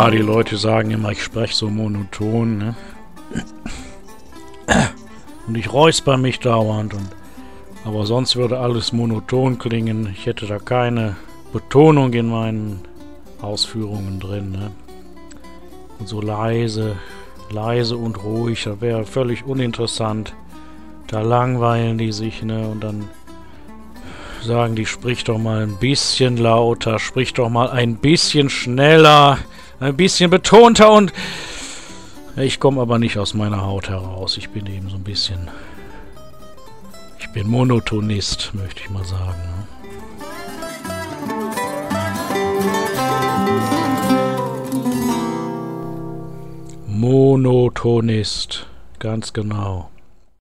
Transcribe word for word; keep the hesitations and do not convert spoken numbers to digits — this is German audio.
Ja, die Leute sagen immer, ich spreche so monoton, ne? Und ich räusper mich dauernd. Und, aber sonst würde alles monoton klingen. Ich hätte da keine Betonung in meinen Ausführungen drin, ne? Und so leise, leise und ruhig, das wäre völlig uninteressant. Da langweilen die sich, ne? Und dann sagen die, sprich doch mal ein bisschen lauter, sprich doch mal ein bisschen schneller, ein bisschen betonter. Und ich komme aber nicht aus meiner Haut heraus. Ich bin eben so ein bisschen... Ich bin Monotonist, möchte ich mal sagen, ne? Monotonist, ganz genau.